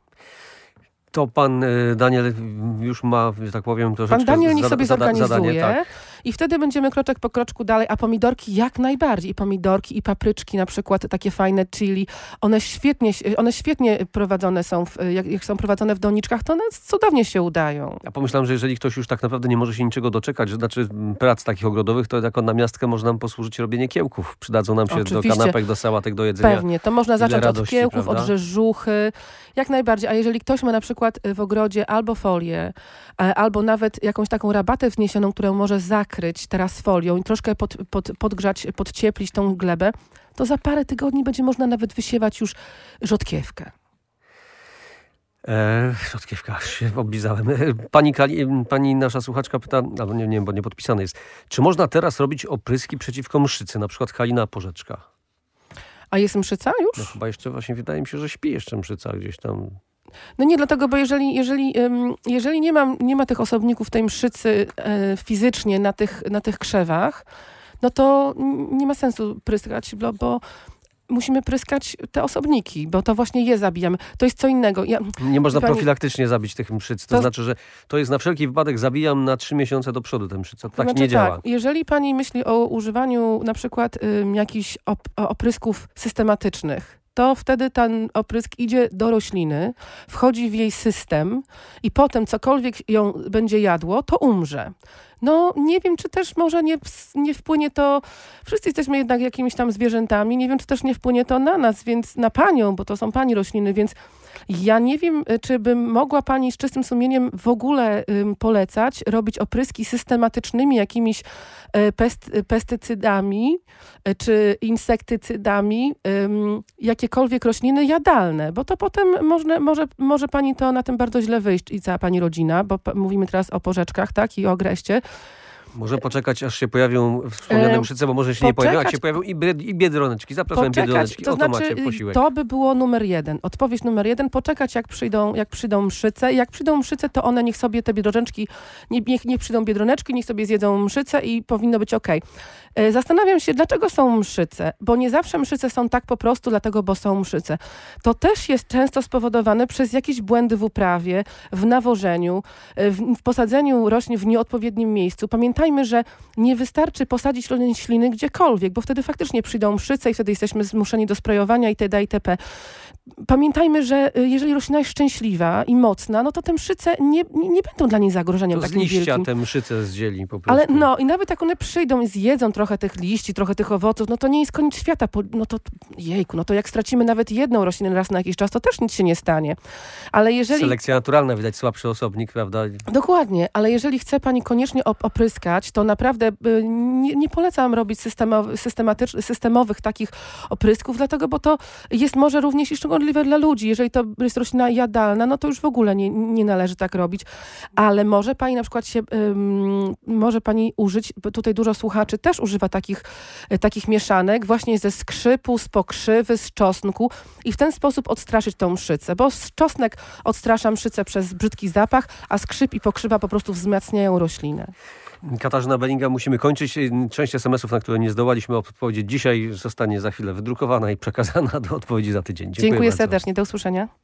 To pan Daniel już ma, że tak powiem, troszeczkę Pan Daniel niech sobie zorganizuje zadanie, tak. I wtedy będziemy kroczek po kroczku dalej, a pomidorki jak najbardziej. I pomidorki, i papryczki, na przykład takie fajne chili, one świetnie prowadzone są, jak są prowadzone w doniczkach, to one cudownie się udają. Ja pomyślałem, że jeżeli ktoś już tak naprawdę nie może się niczego doczekać, że znaczy prac takich ogrodowych, to jako namiastkę może nam posłużyć robienie kiełków. Przydadzą nam się Oczywiście. do kanapek, do sałatek, do jedzenia. Pewnie, to można zacząć radości, od kiełków, prawda? od rzeżuchy, jak najbardziej. A jeżeli ktoś ma na przykład w ogrodzie albo folię, albo nawet jakąś taką rabatę wzniesioną, którą może zakryć teraz folią i troszkę podgrzać, podcieplić tą glebę, to za parę tygodni będzie można nawet wysiewać już rzodkiewkę. Rzodkiewka, aż się oblizałem. Pani nasza słuchaczka pyta, albo nie wiem, bo nie podpisane jest, czy można teraz robić opryski przeciwko mszycy, na przykład Halina Porzeczka? A jest mszyca już? No chyba jeszcze właśnie wydaje mi się, że śpi jeszcze mszyca gdzieś tam. No nie, dlatego, bo jeżeli nie ma tych osobników tej mszycy fizycznie na tych krzewach, no to nie ma sensu pryskać, bo musimy pryskać te osobniki, bo to właśnie je zabijamy. To jest co innego. Nie można profilaktycznie zabić tych mszyc. To znaczy, że to jest na wszelki wypadek zabijam na 3 miesiące do przodu tę mszycę. Tak nie działa. Tak, jeżeli pani myśli o używaniu na przykład jakichś oprysków systematycznych, to wtedy ten oprysk idzie do rośliny, wchodzi w jej system i potem cokolwiek ją będzie jadło, to umrze. No nie wiem, czy też może nie wpłynie to, wszyscy jesteśmy jednak jakimiś tam zwierzętami, nie wiem, czy też nie wpłynie to na nas, więc na panią, bo to są pani rośliny, więc ja nie wiem, czy bym mogła pani z czystym sumieniem w ogóle polecać robić opryski systematycznymi jakimiś pestycydami czy insektycydami, jakiekolwiek rośliny jadalne, bo to potem może pani to na tym bardzo źle wyjść i cała pani rodzina, bo mówimy teraz o porzeczkach, tak, i o agreście. Może poczekać, aż się pojawią wspomniane mszyce, bo może się nie pojawią, jak się pojawią i biedroneczki. Zapraszam, biedroneczki. To znaczy, macie posiłek. to by było numer 1. Odpowiedź numer 1. Poczekać, jak przyjdą mszyce. Jak przyjdą mszyce, to one niech sobie te biedroneczki, niech przyjdą biedroneczki, niech sobie zjedzą mszyce i powinno być okej. Zastanawiam się, dlaczego są mszyce, bo nie zawsze mszyce są tak po prostu, dlatego, bo są mszyce. To też jest często spowodowane przez jakieś błędy w uprawie, w nawożeniu, w posadzeniu roślin w nieodpowiednim miejscu. Pamiętajmy, że nie wystarczy posadzić rośliny gdziekolwiek, bo wtedy faktycznie przyjdą mszyce i wtedy jesteśmy zmuszeni do sprayowania itd. itp. Pamiętajmy, że jeżeli roślina jest szczęśliwa i mocna, no to te mszyce nie będą dla niej zagrożeniem takim wielkim. Z liścia te mszyce zdzieli po prostu. Ale i nawet jak one przyjdą i zjedzą trochę tych liści, trochę tych owoców, no to nie jest koniec świata. No to jak stracimy nawet jedną roślinę raz na jakiś czas, to też nic się nie stanie. Ale jeżeli... Selekcja naturalna, widać słabszy osobnik, prawda? Dokładnie, ale jeżeli chce pani koniecznie opryskać, to naprawdę nie polecam robić systemowych takich oprysków, dlatego, bo to jest może również i szkodliwe dla ludzi. Jeżeli to jest roślina jadalna, no to już w ogóle nie należy tak robić. Ale może pani na przykład może pani użyć, bo tutaj dużo słuchaczy też używa takich mieszanek właśnie ze skrzypu, z pokrzywy, z czosnku i w ten sposób odstraszyć tą mszycę, bo czosnek odstrasza mszycę przez brzydki zapach, a skrzyp i pokrzywa po prostu wzmacniają roślinę. Katarzyna Bellinga, musimy kończyć. Część SMS-ów, na które nie zdołaliśmy odpowiedzieć dzisiaj, zostanie za chwilę wydrukowana i przekazana do odpowiedzi za tydzień. Dziękuję serdecznie. Do usłyszenia.